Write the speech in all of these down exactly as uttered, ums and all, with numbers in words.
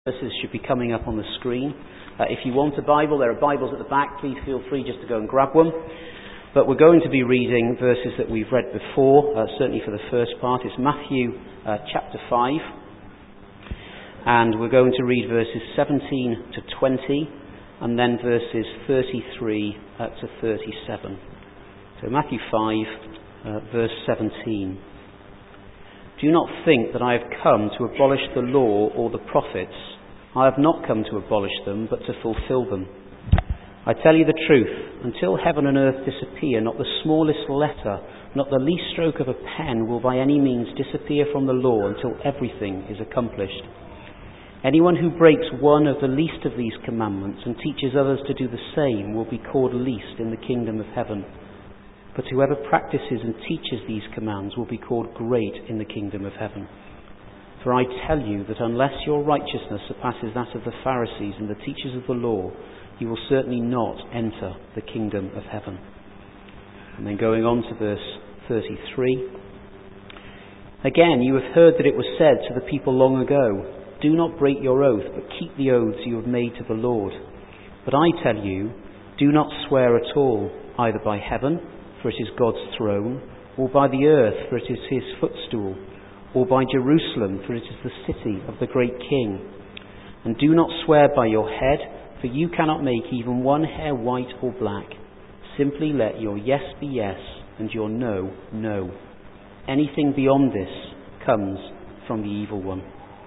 Verses should be coming up on the screen. Uh, if you want a Bible, there are Bibles at the back. Please feel free just to go and grab one. But we're going to be reading verses that we've read before, uh, certainly for the first part. It's Matthew uh, chapter five. And we're going to read verses seventeen to twenty, and then verses thirty-three uh, to thirty-seven. So Matthew five, uh, verse seventeen. Do not think that I have come to abolish the law or the prophets. I have not come to abolish them, but to fulfill them. I tell you the truth, until heaven and earth disappear, not the smallest letter, not the least stroke of a pen will by any means disappear from the law until everything is accomplished. Anyone who breaks one of the least of these commandments and teaches others to do the same will be called least in the kingdom of heaven. But whoever practices and teaches these commands will be called great in the kingdom of heaven. For I tell you that unless your righteousness surpasses that of the Pharisees and the teachers of the law, you will certainly not enter the kingdom of heaven. And then going on to verse thirty-three. Again, you have heard that it was said to the people long ago, do not break your oath, but keep the oaths you have made to the Lord. But I tell you, do not swear at all, either by heaven, for it is God's throne, or by the earth, for it is his footstool, or by Jerusalem, for it is the city of the great King. And do not swear by your head, for you cannot make even one hair white or black. Simply let your yes be yes, and your no, no. Anything beyond this comes from the evil one.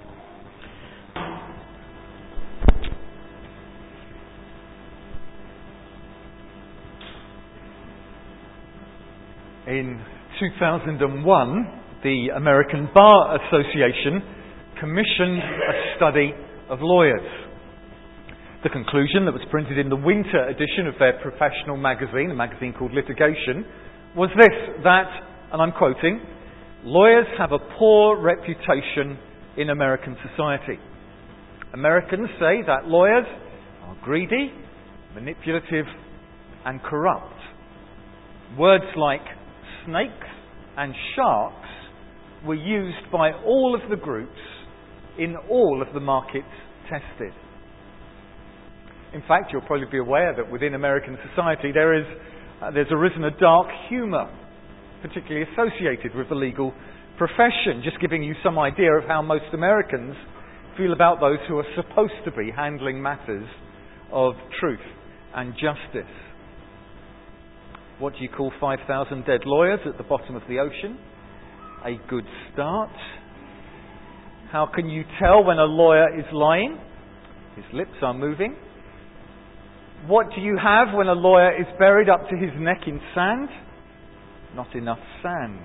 In two thousand one, the American Bar Association commissioned a study of lawyers. The conclusion that was printed in the winter edition of their professional magazine, a magazine called Litigation, was this, that, and I'm quoting, lawyers have a poor reputation in American society. Americans say that lawyers are greedy, manipulative, and corrupt. Words like snakes and sharks were used by all of the groups in all of the markets tested. In fact, you'll probably be aware that within American society there is uh, there's arisen a dark humour, particularly associated with the legal profession, just giving you some idea of how most Americans feel about those who are supposed to be handling matters of truth and justice. What do you call five thousand dead lawyers at the bottom of the ocean? A good start. How can you tell when a lawyer is lying? His lips are moving. What do you have when a lawyer is buried up to his neck in sand? Not enough sand.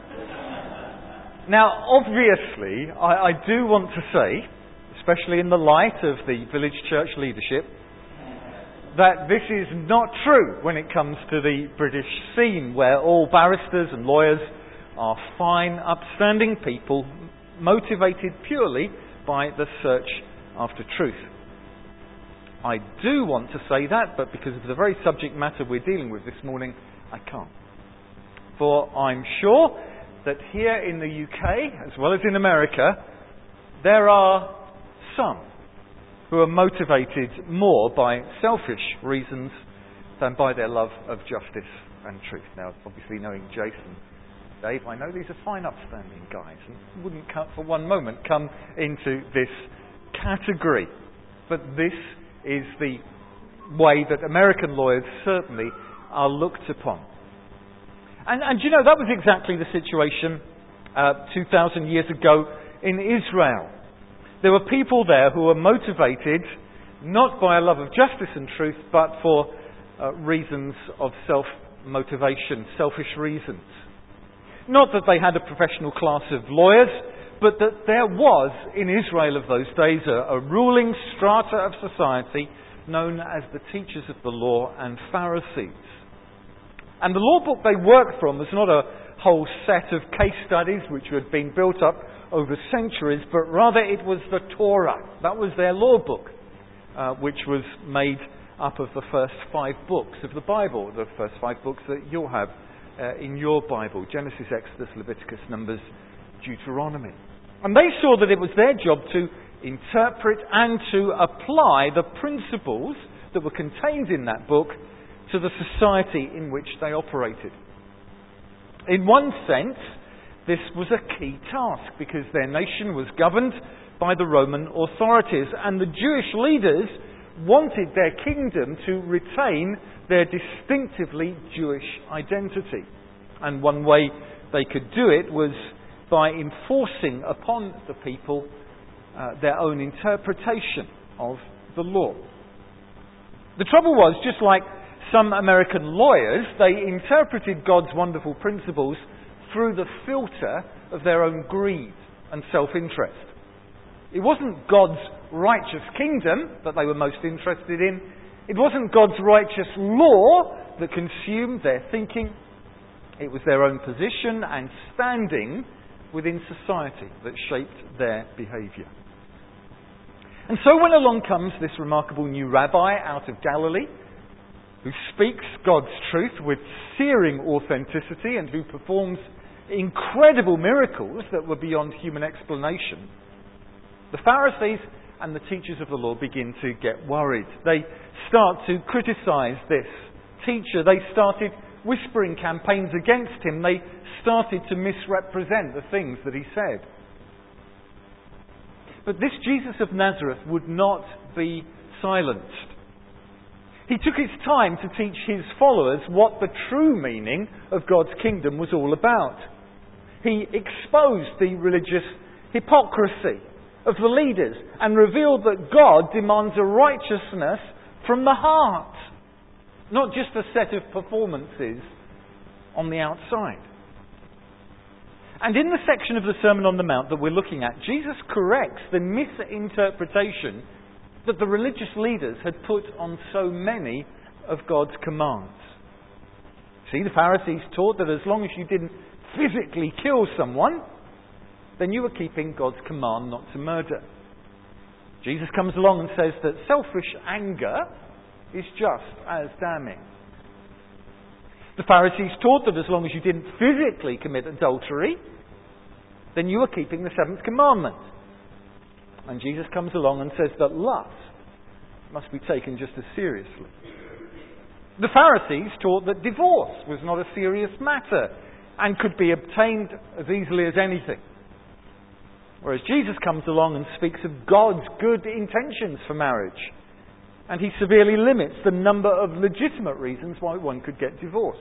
Now, obviously, I, I do want to say, especially in the light of the village church leadership, that this is not true when it comes to the British scene, where all barristers and lawyers are fine, upstanding people, motivated purely by the search after truth. I do want to say that, but because of the very subject matter we're dealing with this morning, I can't. For I'm sure that here in the U K, as well as in America, there are some who are motivated more by selfish reasons than by their love of justice and truth. Now, obviously knowing Jason, Dave, I know these are fine, upstanding guys and wouldn't cut for one moment come into this category. But this is the way that American lawyers certainly are looked upon. And, and you know, that was exactly the situation uh, two thousand years ago in Israel. There were people there who were motivated not by a love of justice and truth, but for uh, reasons of self-motivation, selfish reasons. Not that they had a professional class of lawyers, but that there was, in Israel of those days, a, a ruling strata of society known as the teachers of the law and Pharisees. And the law book they worked from was not a whole set of case studies which had been built up over centuries, but rather it was the Torah. That was their law book, uh, which was made up of the first five books of the Bible, the first five books that you'll have uh, in your Bible: Genesis, Exodus, Leviticus, Numbers, Deuteronomy. And they saw that it was their job to interpret and to apply the principles that were contained in that book to the society in which they operated. In one sense, this was a key task because their nation was governed by the Roman authorities, and the Jewish leaders wanted their kingdom to retain their distinctively Jewish identity. And one way they could do it was by enforcing upon the people uh, their own interpretation of the law. The trouble was, just like some American lawyers, they interpreted God's wonderful principles through the filter of their own greed and self-interest. It wasn't God's righteous kingdom that they were most interested in. It wasn't God's righteous law that consumed their thinking. It was their own position and standing within society that shaped their behaviour. And so when along comes this remarkable new rabbi out of Galilee, who speaks God's truth with searing authenticity and who performs incredible miracles that were beyond human explanation, the Pharisees and the teachers of the law begin to get worried. They start to criticise this teacher. They started whispering campaigns against him. They started to misrepresent the things that he said. But this Jesus of Nazareth would not be silenced. He took his time to teach his followers what the true meaning of God's kingdom was all about. He exposed the religious hypocrisy of the leaders and revealed that God demands a righteousness from the heart, not just a set of performances on the outside. And in the section of the Sermon on the Mount that we're looking at, Jesus corrects the misinterpretation that the religious leaders had put on so many of God's commands. See, the Pharisees taught that as long as you didn't physically kill someone, then you were keeping God's command not to murder. Jesus comes along and says that selfish anger is just as damning. The Pharisees taught that as long as you didn't physically commit adultery, then you were keeping the seventh commandment. And Jesus comes along and says that lust must be taken just as seriously. The Pharisees taught that divorce was not a serious matter and could be obtained as easily as anything. Whereas Jesus comes along and speaks of God's good intentions for marriage. And he severely limits the number of legitimate reasons why one could get divorced.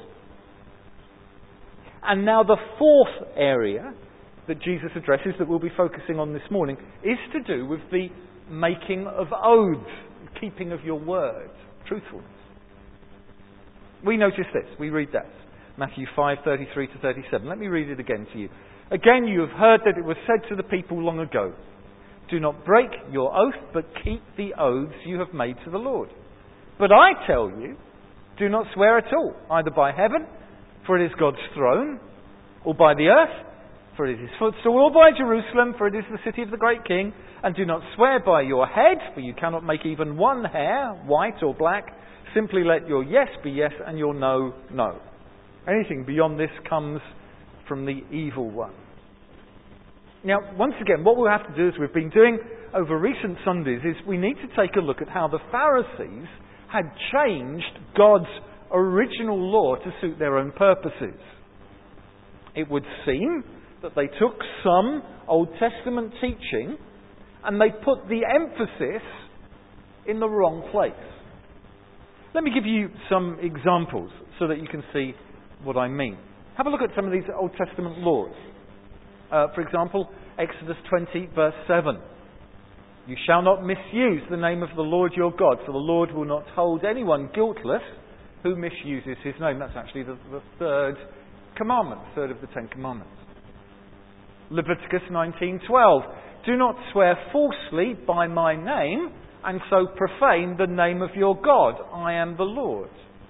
And now the fourth area that Jesus addresses that we'll be focusing on this morning is to do with the making of oaths, keeping of your word, truthfulness. We notice this, we read that. Matthew five, thirty-three to thirty-seven. Let me read it again to you. Again, you have heard that it was said to the people long ago, do not break your oath, but keep the oaths you have made to the Lord. But I tell you, do not swear at all, either by heaven, for it is God's throne, or by the earth, for it is his footstool, or by Jerusalem, for it is the city of the great king. And do not swear by your head, for you cannot make even one hair white or black. Simply let your yes be yes and your no, no. Anything beyond this comes from the evil one. Now, once again, what we'll have to do, as we've been doing over recent Sundays, is we need to take a look at how the Pharisees had changed God's original law to suit their own purposes. It would seem that they took some Old Testament teaching and they put the emphasis in the wrong place. Let me give you some examples so that you can see what I mean. Have a look at some of these Old Testament laws. Uh, for example, Exodus twenty, verse seven. You shall not misuse the name of the Lord your God, for the Lord will not hold anyone guiltless who misuses his name. That's actually the, the third commandment, third of the Ten Commandments. Leviticus nineteen twelve. Do not swear falsely by my name, and so profane the name of your God. I am the Lord.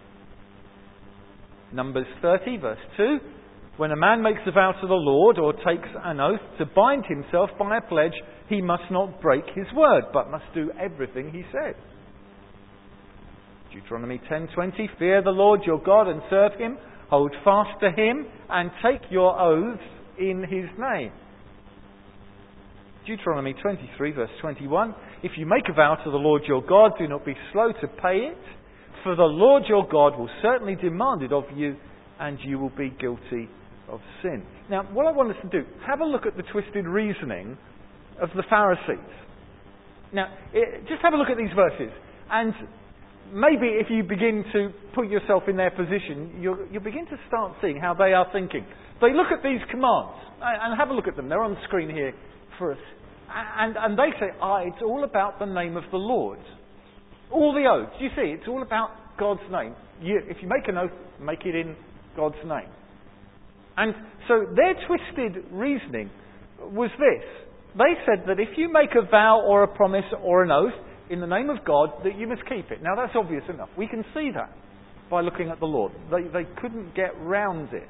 Numbers thirty, verse two. When a man makes a vow to the Lord or takes an oath to bind himself by a pledge, he must not break his word, but must do everything he said. Deuteronomy ten twenty. Fear the Lord your God and serve him. Hold fast to him and take your oaths in his name. Deuteronomy twenty-three, verse twenty-one. If you make a vow to the Lord your God, do not be slow to pay it, for the Lord your God will certainly demand it of you, and you will be guilty of sin. Now, what I want us to do, have a look at the twisted reasoning of the Pharisees. Now, it, just have a look at these verses, and maybe if you begin to put yourself in their position, you'll, you'll begin to start seeing how they are thinking. They look at these commands, and have a look at them. They're on the screen here for us. And, and they say, ah, it's all about the name of the Lord. All the oaths, you see, it's all about God's name. You, if you make an oath, make it in God's name. And so their twisted reasoning was this. They said that if you make a vow or a promise or an oath in the name of God, that you must keep it. Now that's obvious enough. We can see that by looking at the Lord. They, they couldn't get round it.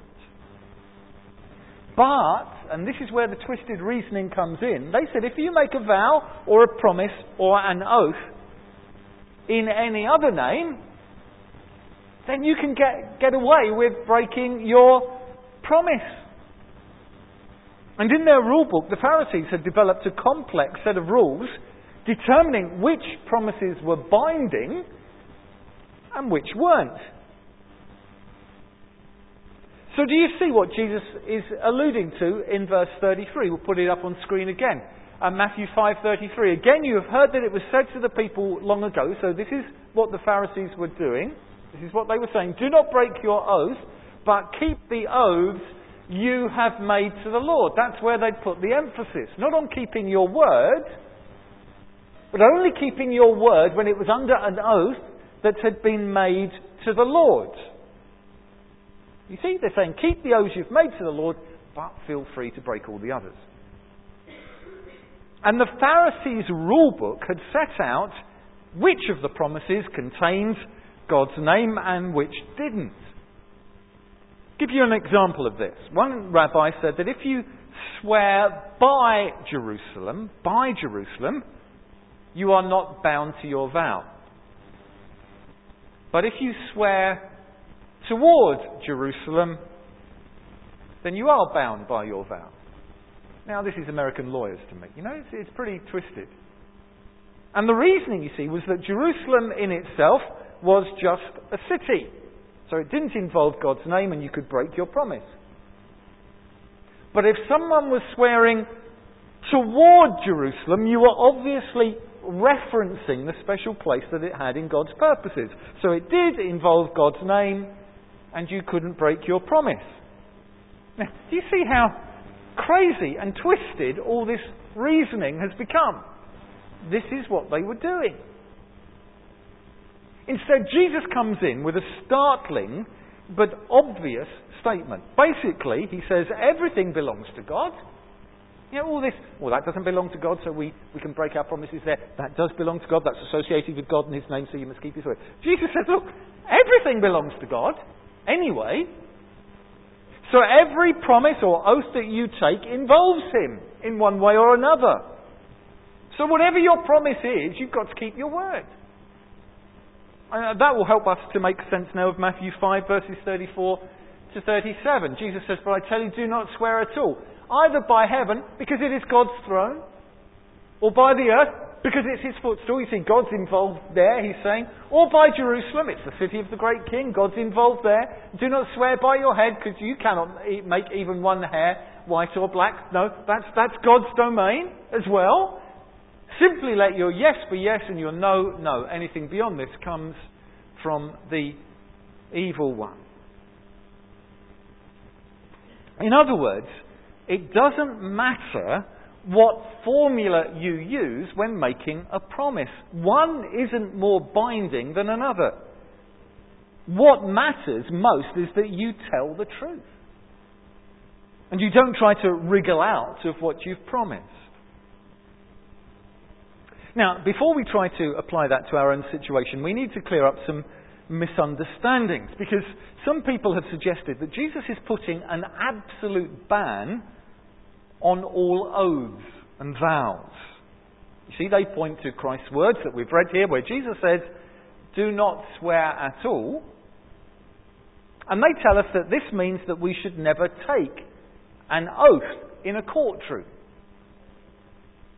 But, and this is where the twisted reasoning comes in, they said if you make a vow or a promise or an oath in any other name, then you can get, get away with breaking your promise. And in their rule book, the Pharisees had developed a complex set of rules determining which promises were binding and which weren't. So do you see what Jesus is alluding to in verse thirty-three? We'll put it up on screen again. Uh, Matthew five thirty-three. Again, you have heard that it was said to the people long ago. So this is what the Pharisees were doing. This is what they were saying. Do not break your oath, but keep the oaths you have made to the Lord. That's where they'd put the emphasis. Not on keeping your word, but only keeping your word when it was under an oath that had been made to the Lord. You see, they're saying, keep the oaths you've made to the Lord, but feel free to break all the others. And the Pharisees' rule book had set out which of the promises contains God's name and which didn't. Give you an example of this. One rabbi said that if you swear by Jerusalem, by Jerusalem, you are not bound to your vow. But if you swear toward Jerusalem, then you are bound by your vow. Now, this is American lawyers to me. You know, it's, it's pretty twisted. And the reasoning, you see, was that Jerusalem in itself was just a city. So it didn't involve God's name and you could break your promise. But if someone was swearing toward Jerusalem, you were obviously referencing the special place that it had in God's purposes. So it did involve God's name and you couldn't break your promise. Now, do you see how crazy and twisted all this reasoning has become? This is what they were doing. Instead, Jesus comes in with a startling but obvious statement. Basically, he says everything belongs to God. You know, all this, well, that doesn't belong to God, so we, we can break our promises there. That does belong to God. That's associated with God and His name, so you must keep His word. Jesus says, look, everything belongs to God anyway. So every promise or oath that you take involves Him in one way or another. So whatever your promise is, you've got to keep your word. Uh, that will help us to make sense now of Matthew five, verses thirty-four to thirty-seven. Jesus says, but I tell you, do not swear at all. Either by heaven, because it is God's throne, or by the earth, because it's His footstool. You see, God's involved there, He's saying. Or by Jerusalem, it's the city of the great King. God's involved there. Do not swear by your head, because you cannot make even one hair white or black. No, that's, that's God's domain as well. Simply let your yes be yes and your no, no. Anything beyond this comes from the evil one. In other words, it doesn't matter what formula you use when making a promise. One isn't more binding than another. What matters most is that you tell the truth. And you don't try to wriggle out of what you've promised. Now, before we try to apply that to our own situation, we need to clear up some misunderstandings, because some people have suggested that Jesus is putting an absolute ban on all oaths and vows. You see, they point to Christ's words that we've read here, where Jesus says, do not swear at all. And they tell us that this means that we should never take an oath in a courtroom.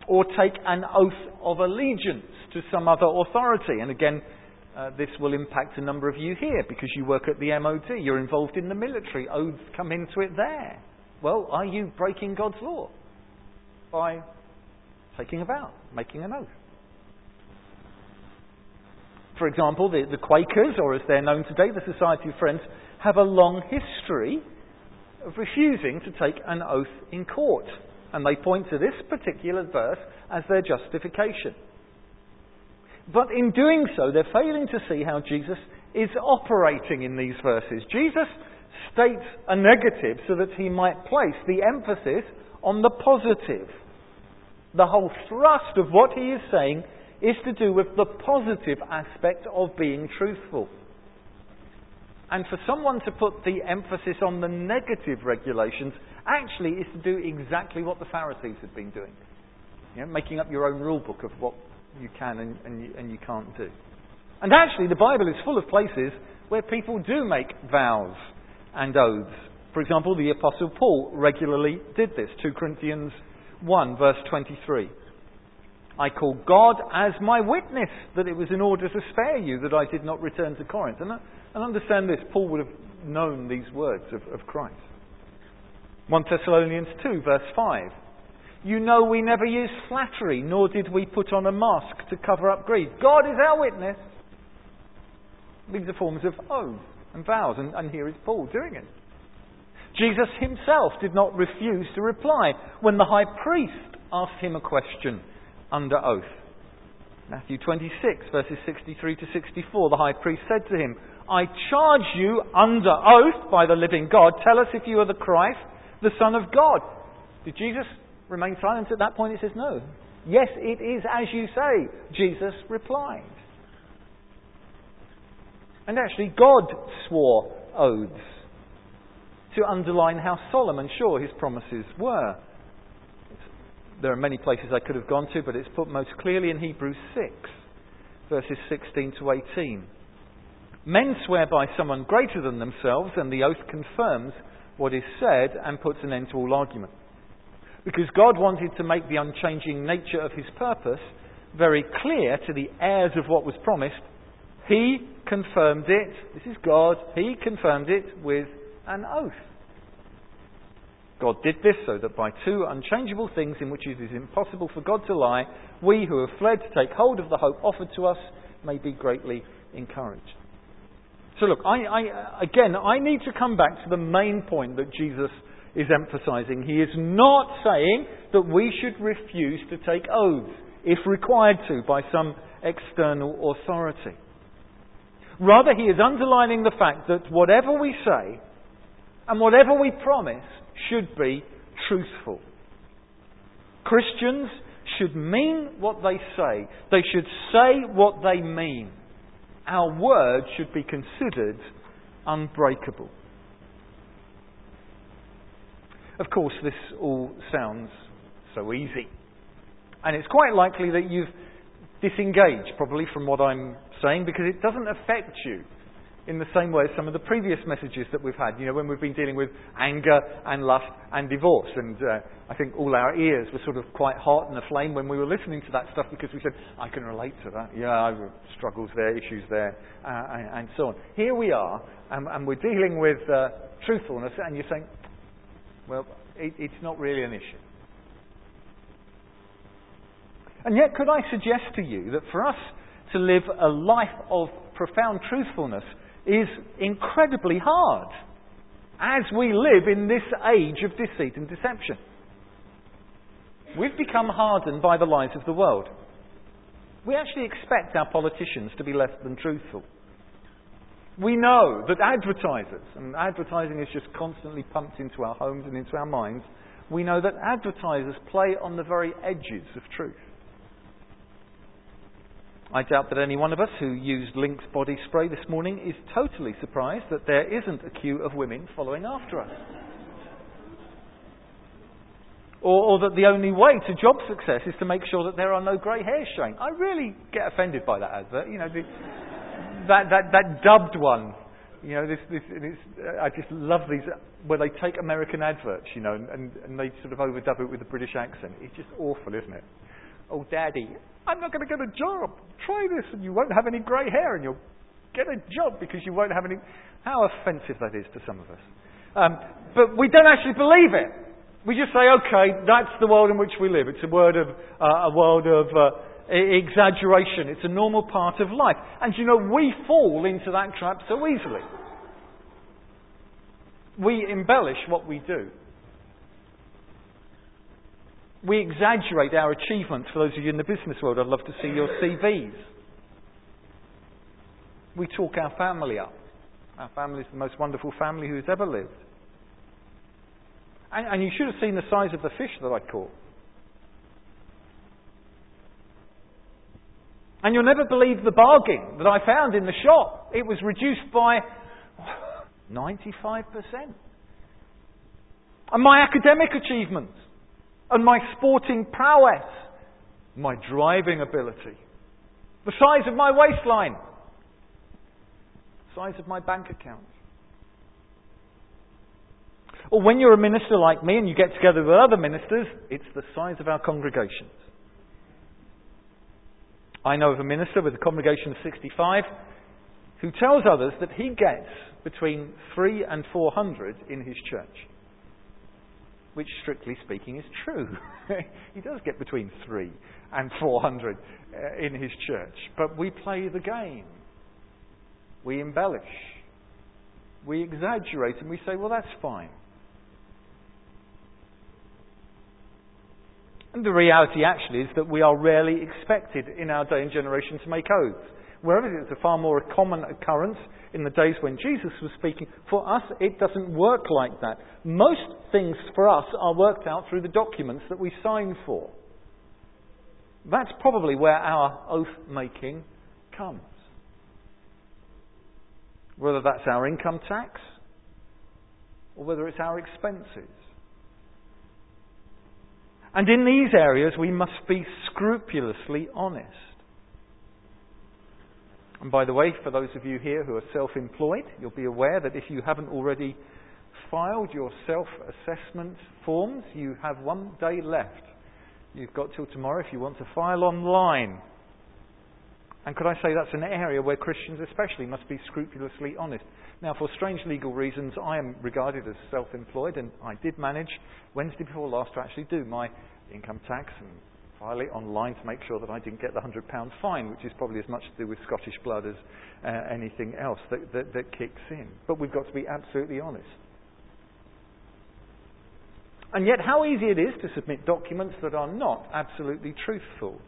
or take an oath of allegiance to some other authority. And again, uh, this will impact a number of you here because you work at the M O D, you're involved in the military, oaths come into it there. Well, are you breaking God's law by taking a vow, making an oath? For example, the, the Quakers, or as they're known today, the Society of Friends, have a long history of refusing to take an oath in court. And they point to this particular verse as their justification. But in doing so, they're failing to see how Jesus is operating in these verses. Jesus states a negative so that he might place the emphasis on the positive. The whole thrust of what he is saying is to do with the positive aspect of being truthful. And for someone to put the emphasis on the negative regulations actually is to do exactly what the Pharisees had been doing. You know, making up your own rule book of what you can and, and, you, and you can't do. And actually the Bible is full of places where people do make vows and oaths. For example, the Apostle Paul regularly did this. Second Corinthians one verse twenty-three. I call God as my witness that it was in order to spare you that I did not return to Corinth. And, and understand this, Paul would have known these words of, of Christ. First Thessalonians two verse five. You know we never used flattery, nor did we put on a mask to cover up greed. God is our witness. These are forms of oaths and vows, and, and here is Paul doing it. Jesus himself did not refuse to reply when the high priest asked him a question under oath. Matthew twenty-six verses sixty-three to sixty-four, the high priest said to him, I charge you under oath by the living God, tell us if you are the Christ, the Son of God. Did Jesus remain silent at that point? It says no. Yes, it is as you say, Jesus replied. And actually God swore oaths to underline how solemn and sure his promises were. There are many places I could have gone to, but it's put most clearly in Hebrews six, verses sixteen to eighteen. Men swear by someone greater than themselves, and the oath confirms what is said and puts an end to all argument. Because God wanted to make the unchanging nature of his purpose very clear to the heirs of what was promised, he confirmed it, this is God, he confirmed it with an oath. God did this so that by two unchangeable things in which it is impossible for God to lie, we who have fled to take hold of the hope offered to us may be greatly encouraged. So look, I, I, again, I need to come back to the main point that Jesus is emphasizing. He is not saying that we should refuse to take oaths, if required to, by some external authority. Rather, he is underlining the fact that whatever we say and whatever we promise should be truthful. Christians should mean what they say. They should say what they mean. Our word should be considered unbreakable. Of course, this all sounds so easy. And it's quite likely that you've disengaged probably from what I'm saying because it doesn't affect you in the same way as some of the previous messages that we've had. You know, when we've been dealing with anger and lust and divorce. And uh, I think all our ears were sort of quite hot and aflame when we were listening to that stuff because we said, I can relate to that. Yeah, I've got struggles there, issues there, uh, and, and so on. Here we are, and, and we're dealing with uh, truthfulness, and you're saying, well, it, it's not really an issue. And yet, could I suggest to you that for us to live a life of profound truthfulness is incredibly hard as we live in this age of deceit and deception. We've become hardened by the lies of the world. We actually expect our politicians to be less than truthful. We know that advertisers, and advertising is just constantly pumped into our homes and into our minds, we know that advertisers play on the very edges of truth. I doubt that any one of us who used Lynx body spray this morning is totally surprised that there isn't a queue of women following after us. Or, or that the only way to job success is to make sure that there are no grey hairs showing. I really get offended by that advert. You know, the, that, that, that dubbed one. You know, this, this, it's, I just love these, where they take American adverts, you know, and, and they sort of overdub it with a British accent. It's just awful, isn't it? Oh, Daddy, I'm not going to get a job. Try this and you won't have any grey hair and you'll get a job because you won't have any... How offensive that is to some of us. Um, but we don't actually believe it. We just say, okay, that's the world in which we live. It's a word of uh, a world of uh, exaggeration. It's a normal part of life. And you know, we fall into that trap so easily. We embellish what we do. We exaggerate our achievements. For those of you in the business world, I'd love to see your C Vs. We talk our family up. Our family is the most wonderful family who has ever lived. And, and you should have seen the size of the fish that I caught. And you'll never believe the bargain that I found in the shop. It was reduced by ninety-five percent. And my academic achievements, and my sporting prowess, my driving ability, the size of my waistline, the size of my bank account. Or when you're a minister like me and you get together with other ministers, it's the size of our congregations. I know of a minister with a congregation of sixty-five who tells others that he gets between three and four hundred in his church. Which, strictly speaking, is true. He does get between three and four hundred uh, in his church. But we play the game. We embellish. We exaggerate and we say, well, that's fine. And the reality actually is that we are rarely expected in our day and generation to make oaths. Whereas it's a far more common occurrence in the days when Jesus was speaking, for us it doesn't work like that. Most things for us are worked out through the documents that we sign for. That's probably where our oath-making comes. Whether that's our income tax or whether it's our expenses. And in these areas we must be scrupulously honest. And by the way, for those of you here who are self-employed, you'll be aware that if you haven't already filed your self-assessment forms, you have one day left. You've got till tomorrow if you want to file online. And could I say that's an area where Christians especially must be scrupulously honest. Now, for strange legal reasons, I am regarded as self-employed, and I did manage Wednesday before last to actually do my income tax and file it online to make sure that I didn't get the one hundred pound fine, which is probably as much to do with Scottish blood as uh, anything else that, that, that kicks in. But we've got to be absolutely honest. And yet how easy it is to submit documents that are not absolutely truthful.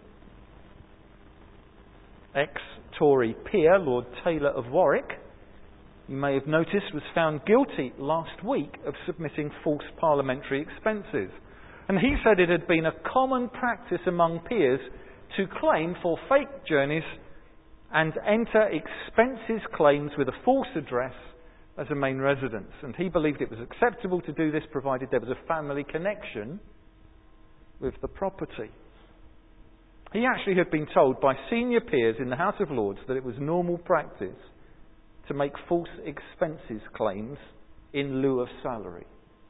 Ex-Tory peer, Lord Taylor of Warwick, you may have noticed, was found guilty last week of submitting false parliamentary expenses. And he said it had been a common practice among peers to claim for fake journeys and enter expenses claims with a false address as a main residence. And he believed it was acceptable to do this provided there was a family connection with the property. He actually had been told by senior peers in the House of Lords that it was normal practice to make false expenses claims in lieu of salary.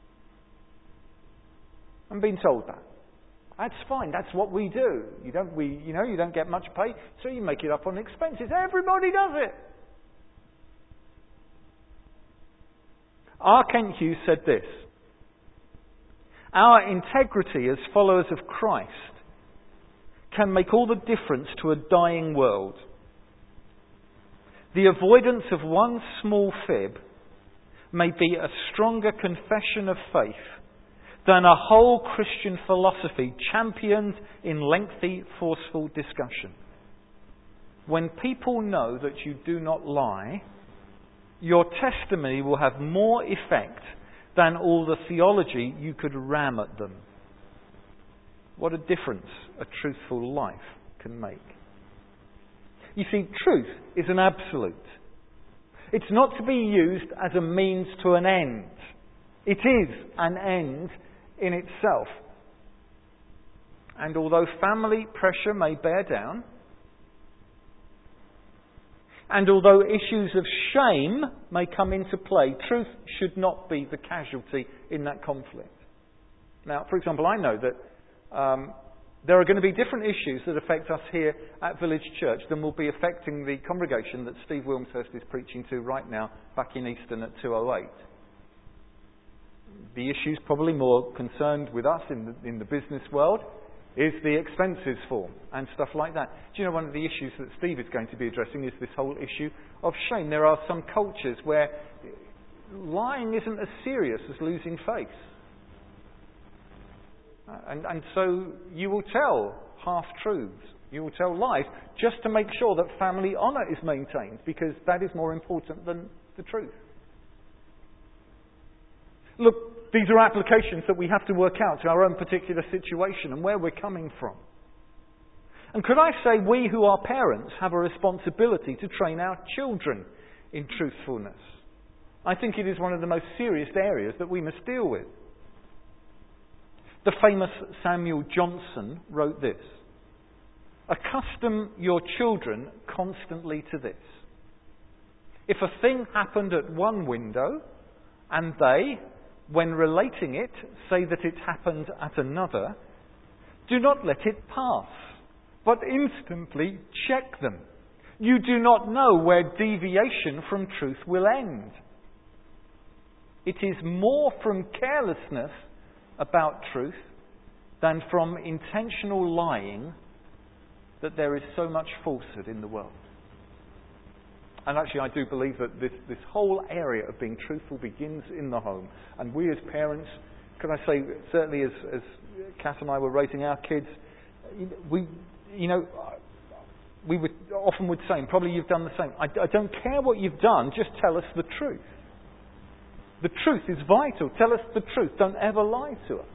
I'm being told that. That's fine. That's what we do. You don't, we, you know, you don't get much pay, so you make it up on expenses. Everybody does it. R. Kent Hughes said this: our integrity as followers of Christ can make all the difference to a dying world. The avoidance of one small fib may be a stronger confession of faith than a whole Christian philosophy championed in lengthy, forceful discussion. When people know that you do not lie, your testimony will have more effect than all the theology you could ram at them. What a difference a truthful life can make. You see, truth is an absolute. It's not to be used as a means to an end. It is an end in itself. And although family pressure may bear down, and although issues of shame may come into play, truth should not be the casualty in that conflict. Now, for example, I know that um, There are going to be different issues that affect us here at Village Church than will be affecting the congregation that Steve Wilmshurst is preaching to right now back in Easton at two oh eight. The issues probably more concerned with us in the, in the business world is the expenses form and stuff like that. Do you know one of the issues that Steve is going to be addressing is this whole issue of shame. There are some cultures where lying isn't as serious as losing face. And, and so you will tell half-truths, you will tell lies, just to make sure that family honour is maintained, because that is more important than the truth. Look, these are applications that we have to work out to our own particular situation and where we're coming from. And could I say we who are parents have a responsibility to train our children in truthfulness? I think it is one of the most serious areas that we must deal with. The famous Samuel Johnson wrote this: "Accustom your children constantly to this. If a thing happened at one window, and they, when relating it, say that it happened at another, do not let it pass, but instantly check them. You do not know where deviation from truth will end. It is more from carelessness about truth than from intentional lying that there is so much falsehood in the world." And actually I do believe that this, this whole area of being truthful begins in the home. And we as parents, can I say, certainly as, as Kat and I were raising our kids, we, you know, we would often would say, and probably you've done the same, I, I don't care what you've done, just tell us the truth. The truth is vital. Tell us the truth. Don't ever lie to us.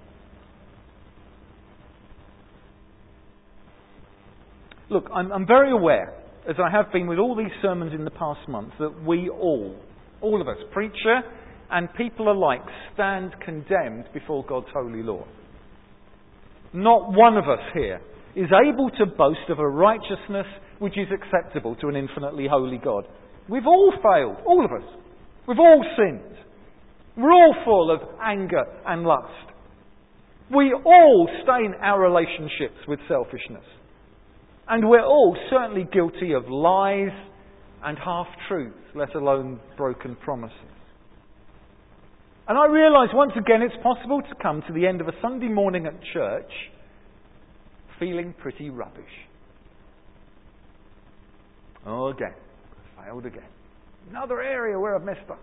Look, I'm, I'm very aware, as I have been with all these sermons in the past month, that we all, all of us, preacher and people alike, stand condemned before God's holy law. Not one of us here is able to boast of a righteousness which is acceptable to an infinitely holy God. We've all failed, all of us. We've all sinned. We're all full of anger and lust. We all stain our relationships with selfishness. And we're all certainly guilty of lies and half-truths, let alone broken promises. And I realise once again it's possible to come to the end of a Sunday morning at church feeling pretty rubbish. Oh, again. I failed again. Another area where I've messed up.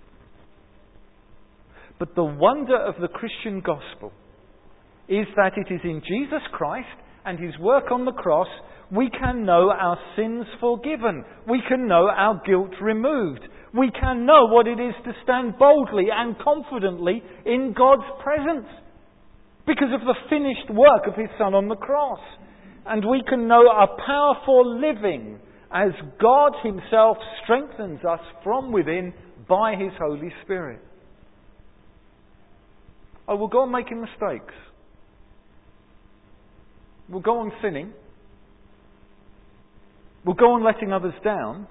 But the wonder of the Christian gospel is that it is in Jesus Christ and His work on the cross we can know our sins forgiven. We can know our guilt removed. We can know what it is to stand boldly and confidently in God's presence because of the finished work of His Son on the cross. And we can know a powerful living as God Himself strengthens us from within by His Holy Spirit. Oh, we'll go on making mistakes. We'll go on sinning. We'll go on letting others down.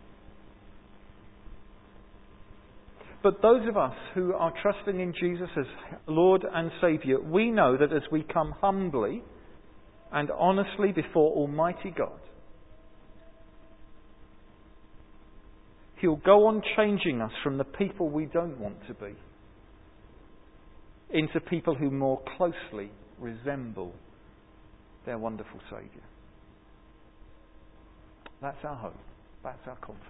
But those of us who are trusting in Jesus as Lord and Saviour, we know that as we come humbly and honestly before Almighty God, He'll go on changing us from the people we don't want to be into people who more closely resemble their wonderful Saviour. That's our hope. That's our confidence.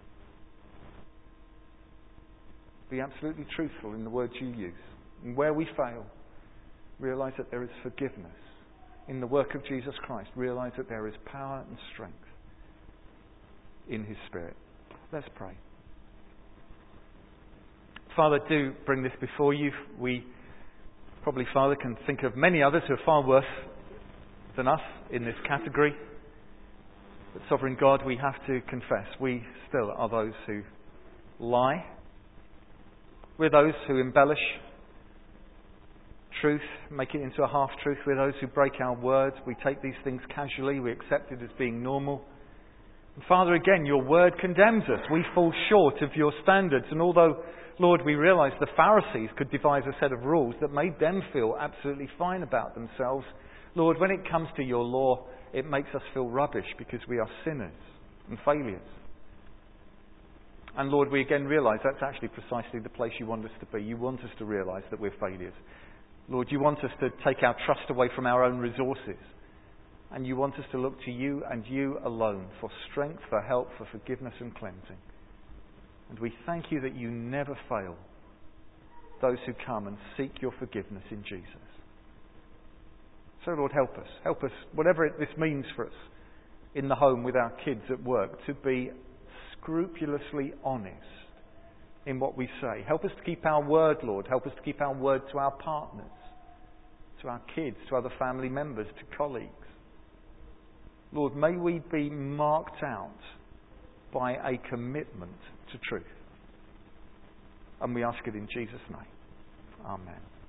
Be absolutely truthful in the words you use. And where we fail, realise that there is forgiveness. In the work of Jesus Christ, realise that there is power and strength in His Spirit. Let's pray. Father, do bring this before you. We probably, Father, can think of many others who are far worse than us in this category. But Sovereign God, we have to confess, we still are those who lie. We're those who embellish truth, make it into a half-truth. We're those who break our words. We take these things casually. We accept it as being normal. And Father, again, your word condemns us. We fall short of your standards. And although, Lord, we realise the Pharisees could devise a set of rules that made them feel absolutely fine about themselves, Lord, when it comes to your law, it makes us feel rubbish because we are sinners and failures. And Lord, we again realise that's actually precisely the place you want us to be. You want us to realise that we're failures. Lord, you want us to take our trust away from our own resources. And you want us to look to you and you alone for strength, for help, for forgiveness and cleansing. And we thank you that you never fail those who come and seek your forgiveness in Jesus. So Lord, help us. Help us, whatever it, this means for us, in the home, with our kids, at work, to be scrupulously honest in what we say. Help us to keep our word, Lord. Help us to keep our word to our partners, to our kids, to other family members, to colleagues. Lord, may we be marked out by a commitment to truth. And we ask it in Jesus' name. Amen.